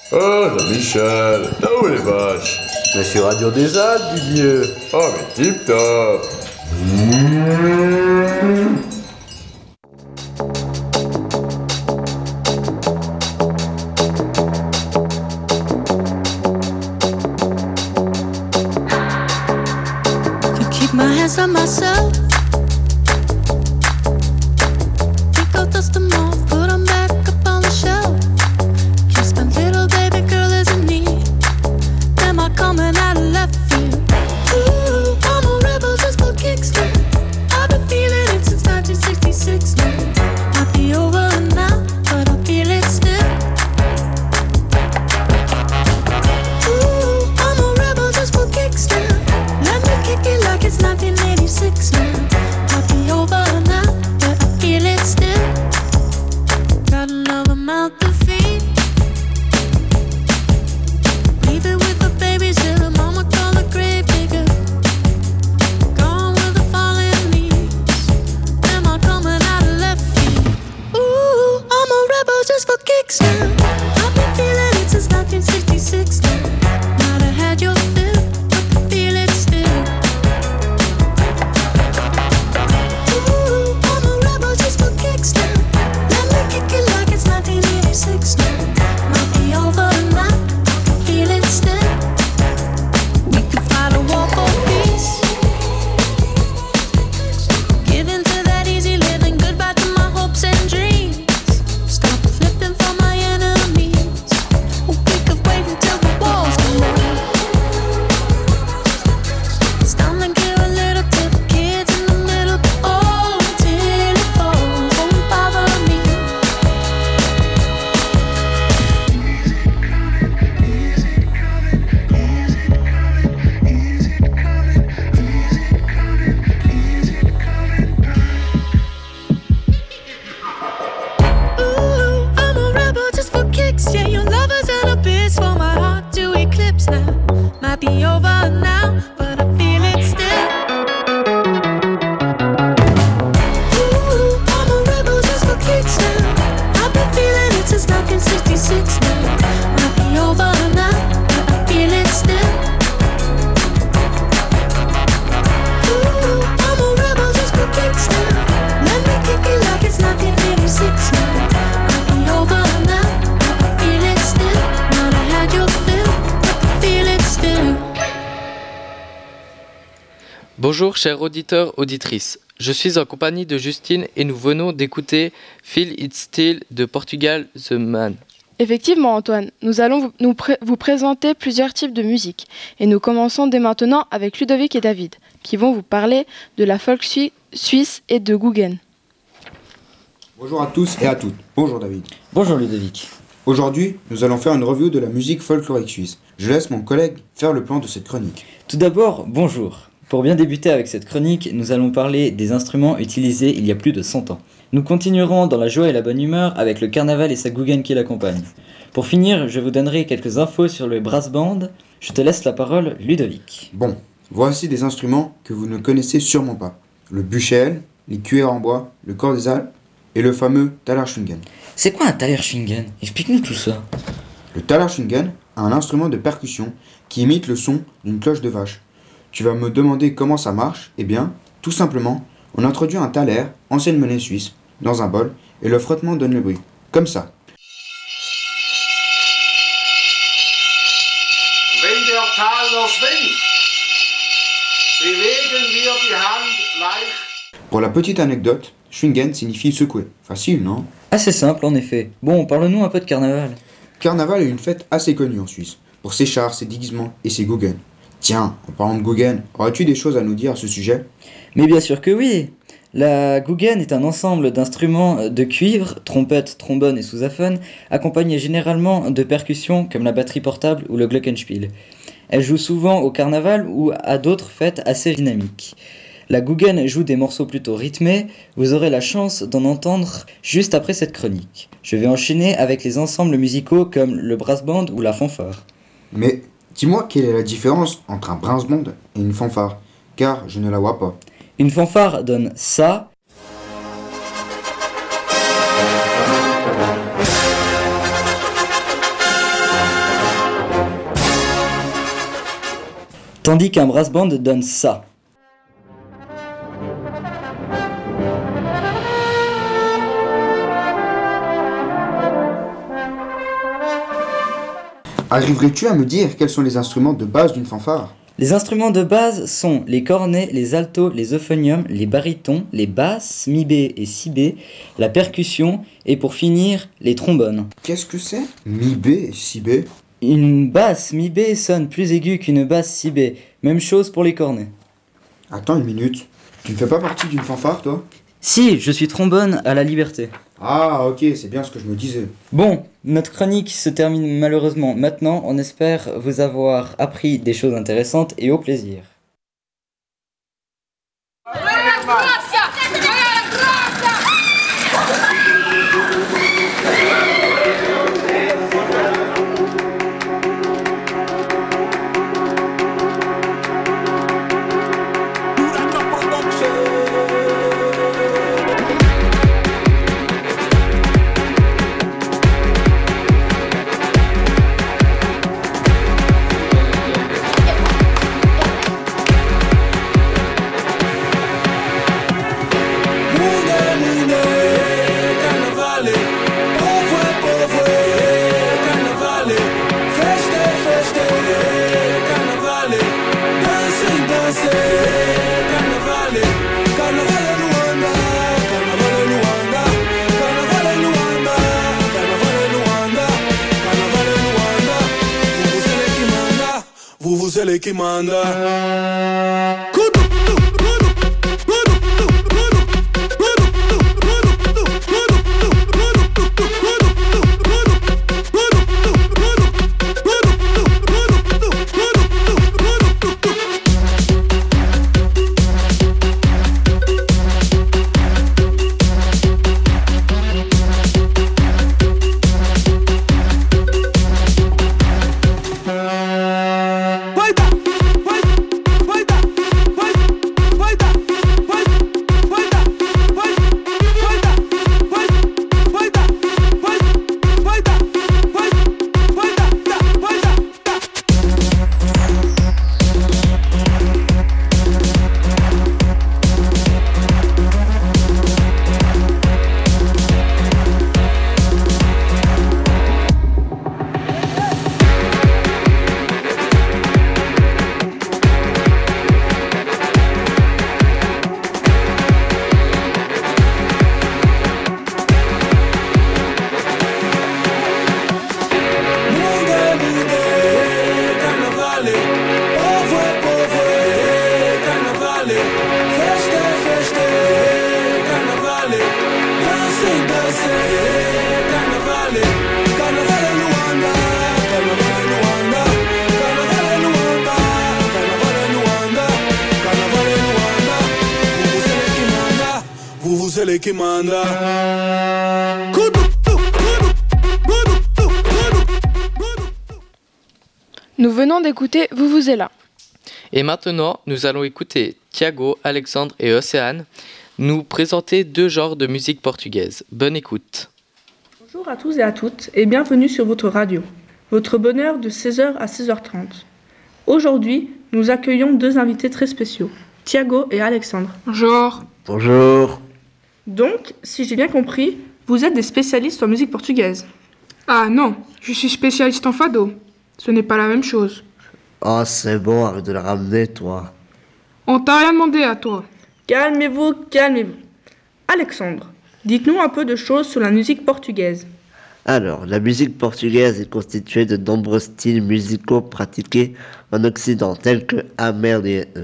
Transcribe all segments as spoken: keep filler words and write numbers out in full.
Oh, Jean-Michel, t'as où les vaches? Mais sur Radio des Alpes, Didier. Oh, mais tip top. Can keep my hands on myself. Pick out dust them off, put them back up on the shelf. Kiss my little baby girl is in need. Am I coming out of left field? Ooh, I'm a rebel just for kicks now. I've been feeling it since nineteen sixty-six now. Might be over now, but I feel it still. Ooh, I'm a rebel just for kicks now. Let me kick it like it's nineteen eighty-six now. Might be over now, but I feel it still. Got another mouth to feed. Leave it with the babysitter, mama call the grave digger. Gone with the falling leaves. Am I coming out of left field? Ooh, I'm a rebel just for kicks now. I've been feeling it since nineteen sixty-six now. Might have had your fill, but I feel it still. Ooh, I'm a rebel just for kicks now. Let me kick it like it's nineteen eighty-six now. Might be over now, I feel it still. We could fight a war for peace. Give in to that easy living, goodbye to my hopes and dreams. Stop flipping for my enemies. We could wait until the walls come down. It's time to give a little to the kids in the middle. Oh, until it falls, won't bother me. Ooh, I'm a rebel just for kicks. Yeah, your lovers and a bitch for my heart to eclipse now. Might be over now, but I feel it still. Ooh, I'm a rebel just for kicks now. I've been feeling it since nineteen sixty-six now. Might be over now, but I feel it still. Ooh, I'm a rebel just for kicks now. Let me kick it like it's nineteen eighty-six now. Might be over now, but I feel it still. Might have had your fill, but I feel it still. Bonjour chers auditeurs, auditrices. Je suis en compagnie de Justine et nous venons d'écouter Feel It Still de Portugal The Man. Effectivement Antoine, nous allons vous, nous pré- vous présenter plusieurs types de musique. Et nous commençons dès maintenant avec Ludovic et David, qui vont vous parler de la folk sui- suisse et de Guggen. Bonjour à tous et à toutes. Bonjour David. Bonjour Ludovic. Aujourd'hui, nous allons faire une review de la musique folklorique suisse. Je laisse mon collègue faire le plan de cette chronique. Tout d'abord, bonjour. Pour bien débuter avec cette chronique, nous allons parler des instruments utilisés il y a plus de cent ans. Nous continuerons dans la joie et la bonne humeur avec le carnaval et sa Guggen qui l'accompagne. Pour finir, je vous donnerai quelques infos sur le brass band. Je te laisse la parole, Ludovic. Bon, voici des instruments que vous ne connaissez sûrement pas. Le buchel, les cuillères en bois, le corps des Alpes et le fameux talarschwingen. C'est quoi un talerschwingen? Explique-nous tout ça. Le talarschwingen est un instrument de percussion qui imite le son d'une cloche de vache. Tu vas me demander comment ça marche? Eh bien, tout simplement, on introduit un thaler, ancienne monnaie suisse, dans un bol et le frottement donne le bruit. Comme ça. Wenn der Taler schwingt, bewegen wir die Hand leicht. Pour la petite anecdote, schwingen signifie secouer. Facile, non? Assez simple en effet. Bon, parle-nous un peu de carnaval. Carnaval est une fête assez connue en Suisse, pour ses chars, ses déguisements et ses Guggen. Tiens, en parlant de Guggen, aurais-tu des choses à nous dire à ce sujet? Mais bien sûr que oui. La Guggen est un ensemble d'instruments de cuivre, trompette, trombone et sousaphone, accompagnés généralement de percussions comme la batterie portable ou le glockenspiel. Elle joue souvent au carnaval ou à d'autres fêtes assez dynamiques. La Guggen joue des morceaux plutôt rythmés, vous aurez la chance d'en entendre juste après cette chronique. Je vais enchaîner avec les ensembles musicaux comme le brass band ou la fanfare. Mais dis-moi quelle est la différence entre un brass band et une fanfare, car je ne la vois pas. Une fanfare donne ça. tandis qu'un brass band donne ça. Arriverais-tu à me dire quels sont les instruments de base d'une fanfare? Les instruments de base sont les cornets, les altos, les euphoniums, les barytons, les basses, mi-B et si-B, la percussion et pour finir, les trombones. Qu'est-ce que c'est? Mi-B et si-B? Une basse mi-B sonne plus aiguë qu'une basse si-B. Même chose pour les cornets. Attends une minute. Tu ne fais pas partie d'une fanfare, toi? Si, je suis trombone à la Liberté. Ah, ok, c'est bien ce que je me disais. Bon, notre chronique se termine malheureusement maintenant. On espère vous avoir appris des choses intéressantes et au plaisir. Vuvuzela que manda. Vuvuzela que manda. Nous venons d'écouter Vuvuzela. Et maintenant, nous allons écouter Thiago, Alexandre et Océane nous présenter deux genres de musique portugaise. Bonne écoute. Bonjour à tous et à toutes et bienvenue sur votre radio. Votre bonheur de seize heures à seize heures trente. Aujourd'hui, nous accueillons deux invités très spéciaux, Thiago et Alexandre. Bonjour. Bonjour. Donc, si j'ai bien compris, vous êtes des spécialistes en musique portugaise. Ah non, je suis spécialiste en fado. Ce n'est pas la même chose. Oh, c'est bon, arrête de la ramener, toi. On t'a rien demandé à toi. Calmez-vous, calmez-vous. Alexandre, dites-nous un peu de choses sur la musique portugaise. Alors, la musique portugaise est constituée de nombreux styles musicaux pratiqués en Occident, tels que Amélie, euh,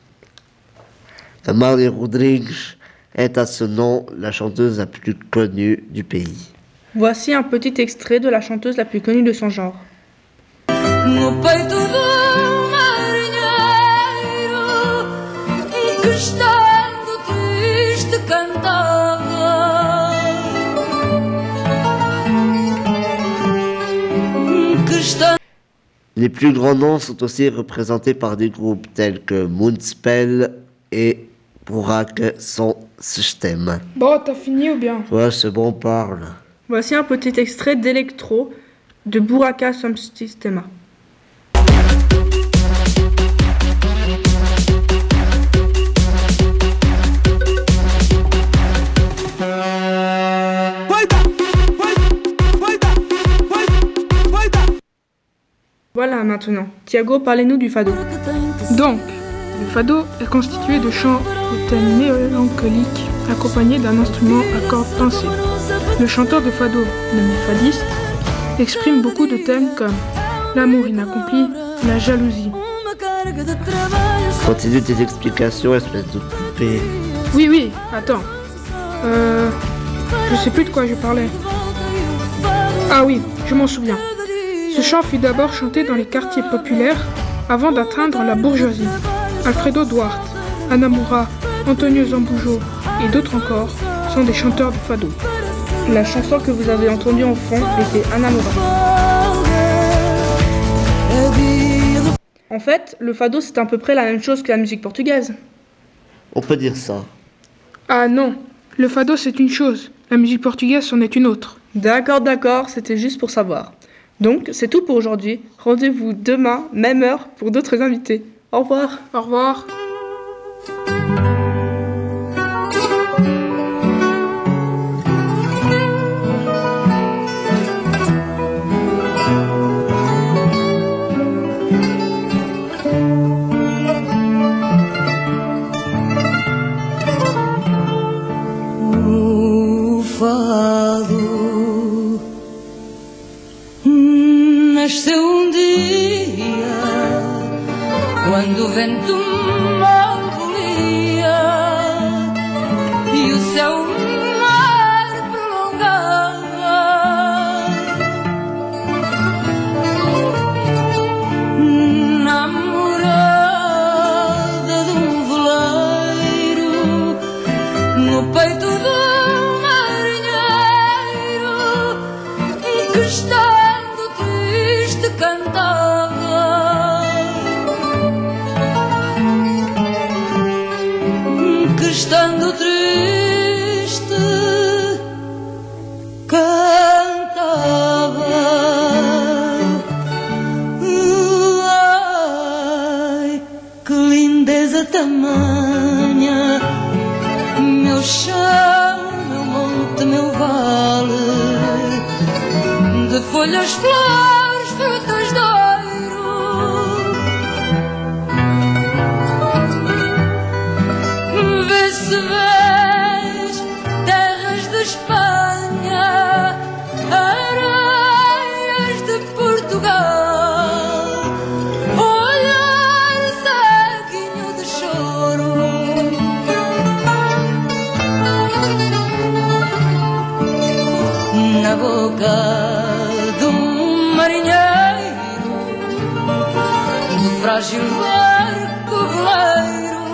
Amália Rodrigues est à ce nom la chanteuse la plus connue du pays. Voici un petit extrait de la chanteuse la plus connue de son genre. No peito do marinheiro, que estando triste cantava, que está... Les plus grands noms sont aussi représentés par des groupes tels que Moonspell et Buraca Som System. Bon, t'as fini ou bien? Ouais, c'est bon, parle. Voici un petit extrait d'électro de Buraca Som Sistema. Voilà maintenant. Thiago, parlez-nous du fado. Donc, le fado est constitué de chants au thème mélancolique accompagnés d'un instrument à cordes pensées. Le chanteur de fado, nommé fadiste, exprime beaucoup de thèmes comme l'amour inaccompli, la jalousie. Continue tes explications, espèce de poupée. Oui, oui, attends. Euh... Je sais plus de quoi je parlais. Ah oui, je m'en souviens. Ce chant fut d'abord chanté dans les quartiers populaires avant d'atteindre la bourgeoisie. Alfredo Duarte, Ana Moura, Antonio Zambujo et d'autres encore sont des chanteurs de fado. La chanson que vous avez entendue en fond était Ana Moura. En fait, le fado c'est à peu près la même chose que la musique portugaise. On peut dire ça. Ah non, le fado c'est une chose, la musique portugaise c'en est une autre. D'accord, d'accord, c'était juste pour savoir. Donc, c'est tout pour aujourd'hui. Rendez-vous demain, même heure, pour d'autres invités. Au revoir. Au revoir. Nasceu um dia quando o vento malvolia e o céu mar prolongava. Na morada de um veleiro, no peito do marinheiro que está cantava, que estando triste cantava. Ai, que lindeza tamanha, meu chão, meu monte, meu vale, de folhas, flores, frutas de ouro. Vê-se vês terras de Espanha, areias de Portugal, olhar ceguinho de choro. Na boca do marinheiro, do frágil barco veleiro,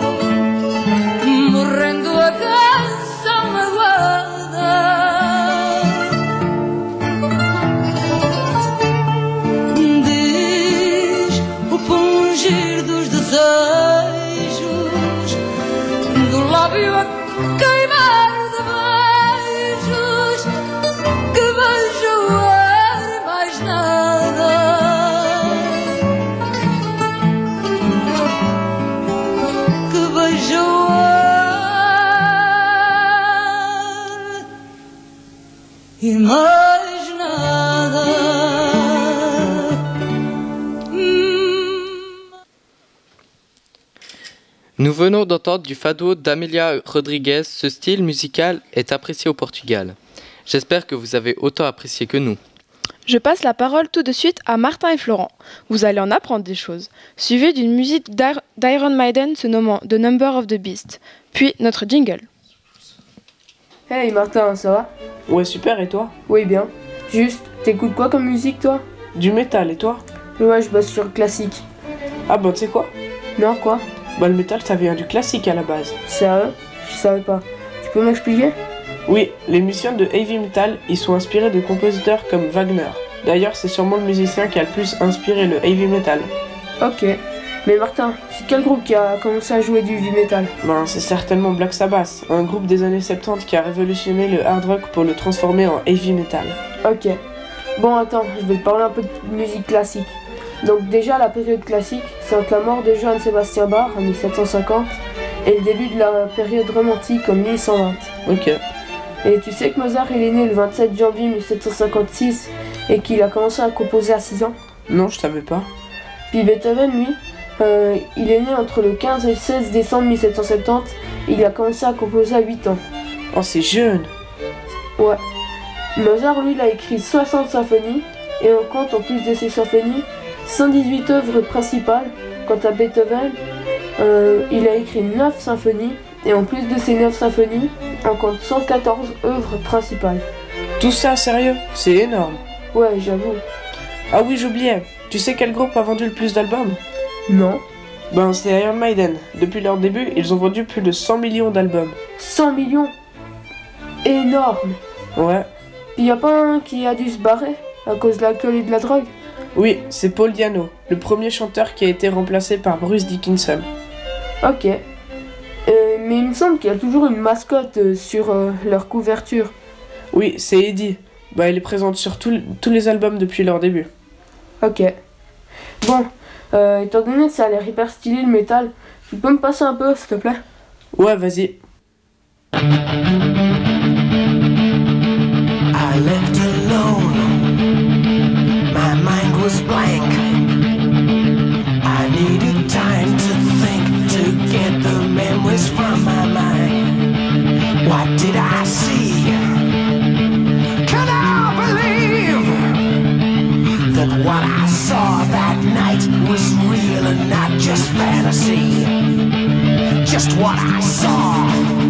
morrendo a canção magoada. Diz o pungir dos desejos, do lábio a queimar de beijos, que vejo ar e mais nada. Que vejo ar e mais nada. Nous venons d'entendre du fado d'Amélia Rodrigues. Ce style musical est apprécié au Portugal. J'espère que vous avez autant apprécié que nous. Je passe la parole tout de suite à Martin et Florent. Vous allez en apprendre des choses. Suivi d'une musique d'Ir- d'Iron Maiden se nommant The Number of the Beast. Puis notre jingle. Hey Martin, ça va? Ouais, super, et toi? Oui, bien. Juste, t'écoutes quoi comme musique, toi? Du métal, et toi? Ouais, je bosse sur le classique. Ah bah, tu sais quoi? Non, quoi? Bah, le métal, ça vient du classique à la base. Sérieux? Je savais pas. Tu peux m'expliquer? Oui, les musiciens de heavy metal, ils sont inspirés de compositeurs comme Wagner. D'ailleurs, c'est sûrement le musicien qui a le plus inspiré le heavy metal. Ok. Mais Martin, c'est quel groupe qui a commencé à jouer du heavy metal? Ben, c'est certainement Black Sabbath, un groupe des années soixante-dix qui a révolutionné le hard rock pour le transformer en heavy metal. Ok. Bon, attends, je vais te parler un peu de musique classique. Donc déjà, la période classique, c'est entre la mort de Johann Sebastian Bach en mille sept cent cinquante et le début de la période romantique en mille huit cent vingt. Ok. Et tu sais que Mozart il est né le vingt-sept janvier mille sept cent cinquante-six et qu'il a commencé à composer à six ans? Non, je savais pas. Puis Beethoven, lui, euh, il est né entre le quinze et le seize décembre mille sept cent soixante-dix et il a commencé à composer à huit ans. Oh, c'est jeune. Ouais. Mozart, lui, il a écrit soixante symphonies et on compte en plus de ces symphonies cent dix-huit œuvres principales. Quant à Beethoven, euh, il a écrit neuf symphonies et en plus de ces neuf symphonies, on compte cent quatorze œuvres principales. Tout ça, sérieux? C'est énorme. Ouais, j'avoue. Ah oui, j'oubliais. Tu sais quel groupe a vendu le plus d'albums? Non. Ben, c'est Iron Maiden. Depuis leur début, ils ont vendu plus de cent millions d'albums. cent millions? Énorme. Ouais. Puis y a pas un qui a dû se barrer à cause de l'alcool et de la drogue? Oui, c'est Paul Diano, le premier chanteur qui a été remplacé par Bruce Dickinson. Ok. Euh, mais il me semble qu'il y a toujours une mascotte euh, sur euh, leur couverture. Oui, c'est Eddie. Bah, elle est présente sur tout- tous les albums depuis leur début. Ok. Bon, euh, étant donné que ça a l'air hyper stylé le métal, tu peux me passer un peu, s'il te plaît? Ouais, vas-y. I left alone. My mind was blank. I needed time to think, to get the memories from my mind. What did I see? Can I believe that what I saw that night was real and not just fantasy? Just what I saw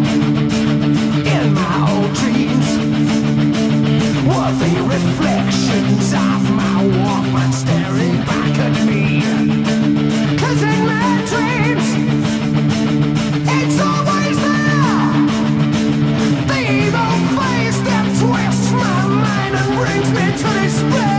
in my old dreams. Were they reflections of my Walkman staring back at me? 'Cause in my dreams, it's always there. The evil face that twists my mind and brings me to despair.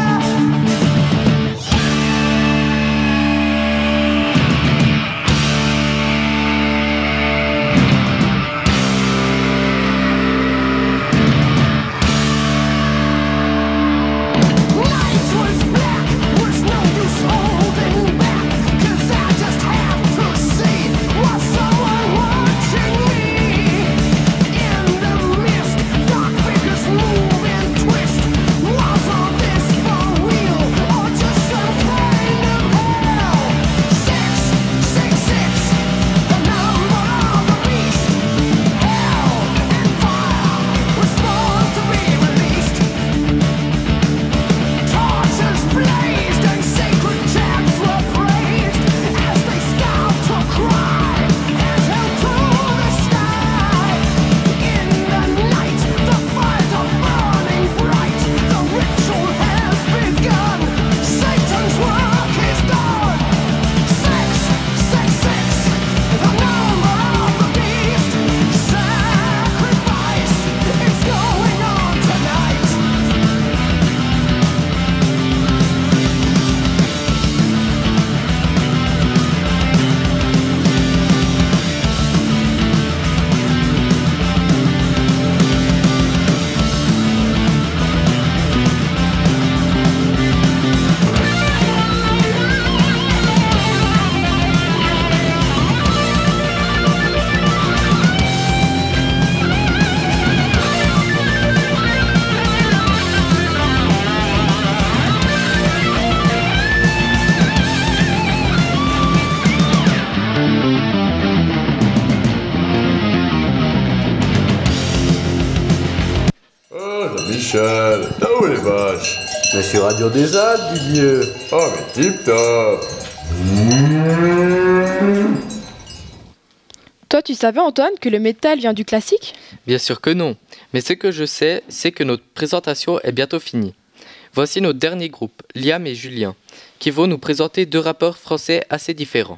Michel, t'as où les vaches? Mais sur Radio des Alpes, Didier. Oh mais tip top. Toi, tu savais, Antoine, que le métal vient du classique? Bien sûr que non, mais ce que je sais, c'est que notre présentation est bientôt finie. Voici notre dernier groupe, Liam et Julien, qui vont nous présenter deux rappeurs français assez différents.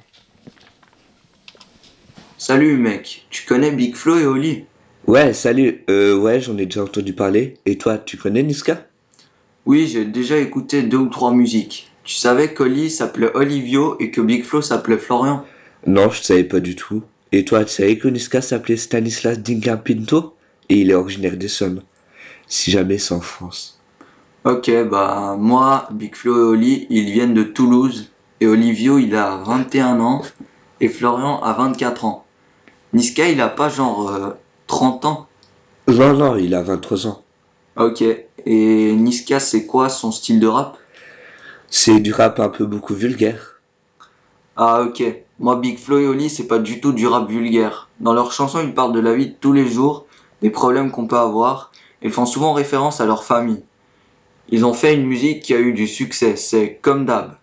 Salut mec, tu connais Big Flo et Oli? Ouais, salut. Euh, ouais, j'en ai déjà entendu parler. Et toi, tu connais Niska? Oui, j'ai déjà écouté deux ou trois musiques. Tu savais qu'Oli s'appelait Olivio et que Big Flo s'appelait Florian? Non, je savais pas du tout. Et toi, tu savais que Niska s'appelait Stanislas Dinka Pinto? Et il est originaire d'Essonne. Si jamais c'est en France. Ok, bah moi, Big Flo et Oli, ils viennent de Toulouse. Et Olivio, il a vingt et un ans. Et Florian a vingt-quatre ans. Niska, il a pas genre euh, trente ans? Non, non, il a vingt-trois ans. Ok, et Niska, c'est quoi son style de rap? C'est du rap un peu beaucoup vulgaire. Ah ok, moi Big Flo et Oli c'est pas du tout du rap vulgaire. Dans leurs chansons ils parlent de la vie de tous les jours, des problèmes qu'on peut avoir, et font souvent référence à leur famille. Ils ont fait une musique qui a eu du succès, c'est Comme d'hab.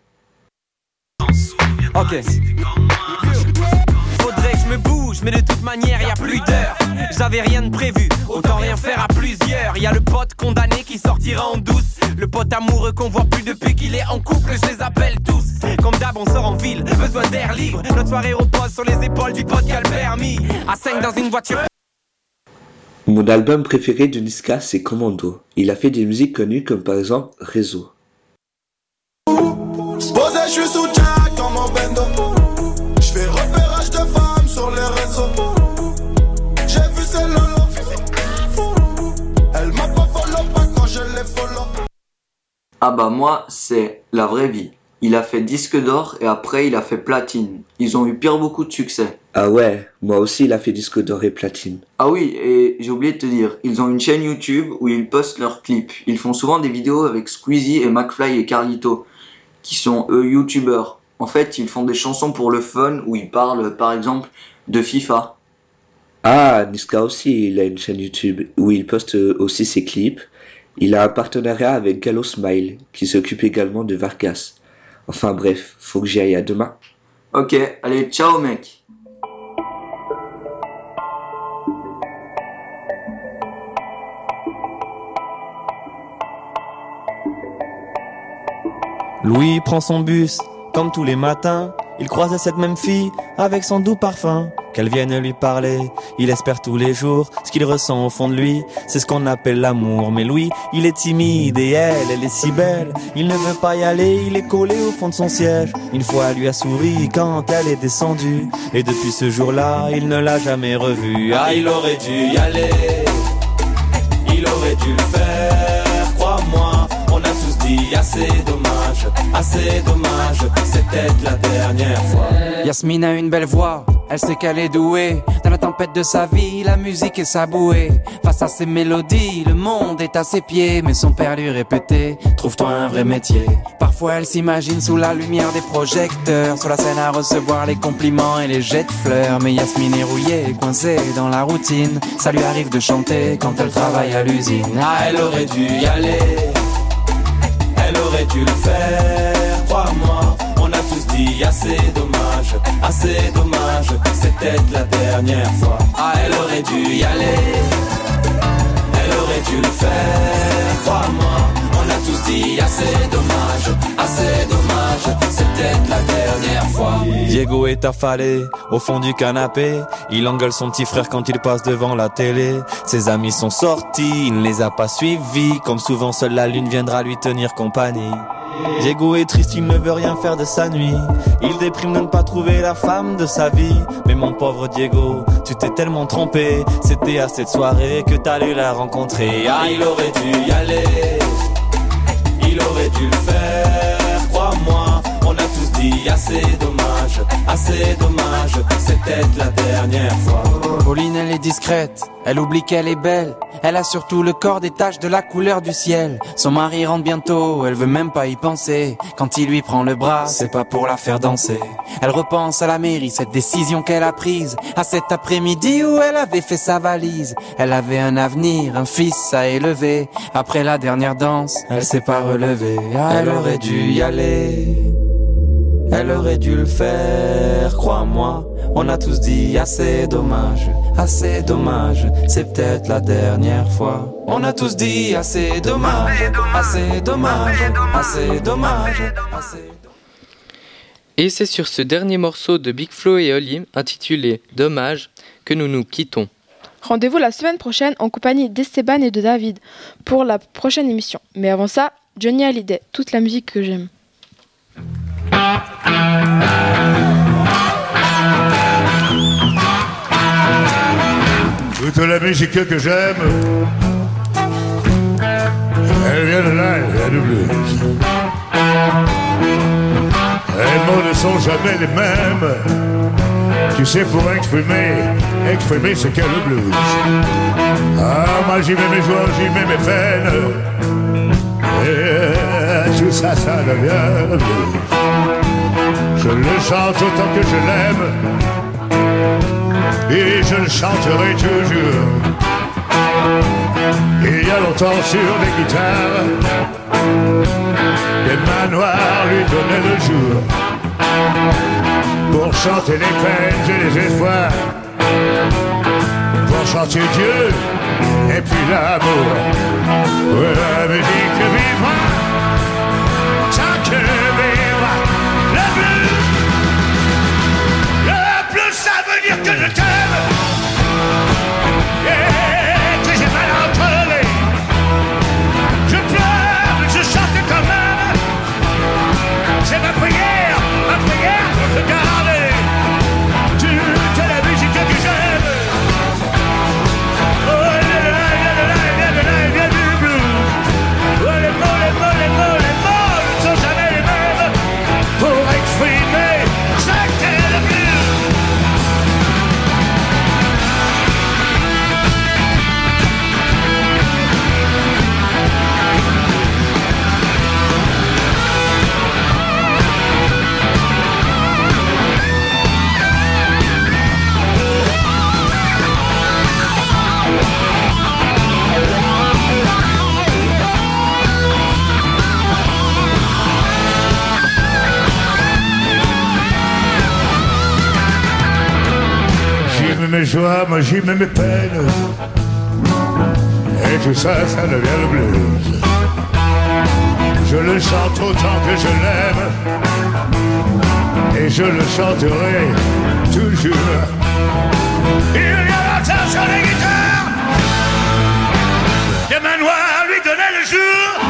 Ok. Faudrait que je me bouge, mais de toute manière y a plus d'heures. J'avais rien de prévu, autant rien faire à plusieurs. Y a le pote condamné qui sortira en douce, le pote amoureux qu'on voit plus depuis qu'il est en couple. Je les appelle tous. Comme d'hab on sort en ville, besoin d'air libre. Notre soirée repose sur les épaules du pote qui a le permis. À cinq dans une voiture. Mon album préféré de Niska, c'est Commando. Il a fait des musiques connues comme par exemple Réseau. Posé, je suis sous Jack dans mon bendo. Je fais repérage de femmes sur les réseaux. J'ai vu celle lolo. Elle m'a pas follow pas quand je l'ai follow. Ah bah moi c'est La Vraie Vie. Il a fait disque d'or et après il a fait platine. Ils ont eu pire beaucoup de succès. Ah ouais, moi aussi il a fait disque d'or et platine. Ah oui, et j'ai oublié de te dire, ils ont une chaîne YouTube où ils postent leurs clips. Ils font souvent des vidéos avec Squeezie et McFly et Carlito, qui sont eux youtubeurs. En fait, ils font des chansons pour le fun où ils parlent par exemple de FIFA. Ah, Niska aussi, il a une chaîne YouTube où il poste aussi ses clips. Il a un partenariat avec Gallo Smile, qui s'occupe également de Vargas. Enfin bref, faut que j'y aille à demain. Ok, allez, ciao mec. Louis prend son bus, comme tous les matins. Il croise cette même fille, avec son doux parfum. Qu'elle vienne lui parler, il espère tous les jours. Ce qu'il ressent au fond de lui, c'est ce qu'on appelle l'amour. Mais Louis, il est timide et elle, elle est si belle. Il ne veut pas y aller, il est collé au fond de son siège. Une fois, elle lui a souri quand elle est descendue. Et depuis ce jour-là, il ne l'a jamais revue. Ah, il aurait dû y aller, il aurait dû le faire, crois-moi. On a tous dit assez dommage, assez dommage, c'est peut-être la dernière fois. Yasmine a une belle voix, elle sait qu'elle est douée. Dans la tempête de sa vie, la musique est sa bouée. Face à ses mélodies, le monde est à ses pieds. Mais son père lui répétait, trouve-toi un vrai métier. Parfois elle s'imagine sous la lumière des projecteurs, sur la scène à recevoir les compliments et les jets de fleurs. Mais Yasmine est rouillée, coincée dans la routine. Ça lui arrive de chanter quand elle travaille à l'usine. Ah, elle aurait dû y aller, elle aurait dû le faire, crois-moi. On a tous dit assez dommage, assez dommage, c'est peut-être la dernière fois. Ah, elle aurait dû y aller, elle aurait dû le faire, crois-moi. On a tous dit assez dommage, assez dommage, c'est peut-être la dernière fois. Diego est affalé au fond du canapé. Il engueule son petit frère quand il passe devant la télé. Ses amis sont sortis, il ne les a pas suivis. Comme souvent, seule la lune viendra lui tenir compagnie. Diego est triste, il ne veut rien faire de sa nuit. Il déprime de ne pas trouver la femme de sa vie. Mais mon pauvre Diego, tu t'es tellement trompé. C'était à cette soirée que t'allais la rencontrer. Ah, il aurait dû y aller, il aurait dû le faire, crois-moi. On a tous dit assez dommage, assez dommage, c'est peut-être la dernière fois. Pauline elle est discrète, elle oublie qu'elle est belle. Elle a surtout le corps des taches de la couleur du ciel. Son mari rentre bientôt, elle veut même pas y penser. Quand il lui prend le bras, c'est pas pour la faire danser. Elle repense à la mairie, cette décision qu'elle a prise. À cet après-midi où elle avait fait sa valise. Elle avait un avenir, un fils à élever. Après la dernière danse, elle s'est pas relevée. Ah, elle aurait dû y aller, elle aurait dû le faire, crois-moi. On a tous dit assez dommage, assez dommage, c'est peut-être la dernière fois. On a tous dit assez dommage, assez dommage, assez dommage, assez... Et c'est sur ce dernier morceau de Big Flo et Oli, intitulé Dommage, que nous nous quittons. Rendez-vous la semaine prochaine en compagnie d'Esteban et de David pour la prochaine émission. Mais avant ça, Johnny Hallyday, toute la musique que j'aime. Toute la musique que j'aime, elle vient de là, elle vient du blues. Les mots ne sont jamais les mêmes. Tu sais, pour exprimer, exprimer ce qu'est le blues. Ah, moi j'y mets mes joies, j'y mets mes peines. Yeah. tout ça, ça devient le blues. Je le chante autant que je l'aime, et je le chanterai toujours. Il y a longtemps sur les guitares, des manoirs lui donnaient le jour, pour chanter les peines et les espoirs, pour chanter Dieu et puis l'amour. Ouais, la musique vivra tant que vivra le blues. Le blues, ça veut dire que je t'aime, et que j'ai mal entre les. Je pleure, mais je chante quand même. C'est ma prière, ma prière pour te garder toute la musique que j'aime. Oh, la la la la la la la la du blues. Oh, les mots, les mots, les mots, les mots ne sont jamais les mêmes pour exprimer ce qu'est le blues. J'y mets mes joies, moi j'y mets mes peines, et tout ça, ça devient le blues. Je le chante autant que je l'aime, et je le chanterai toujours. Il y a longtemps sur les guitares, des manoirs lui donnaient le jour,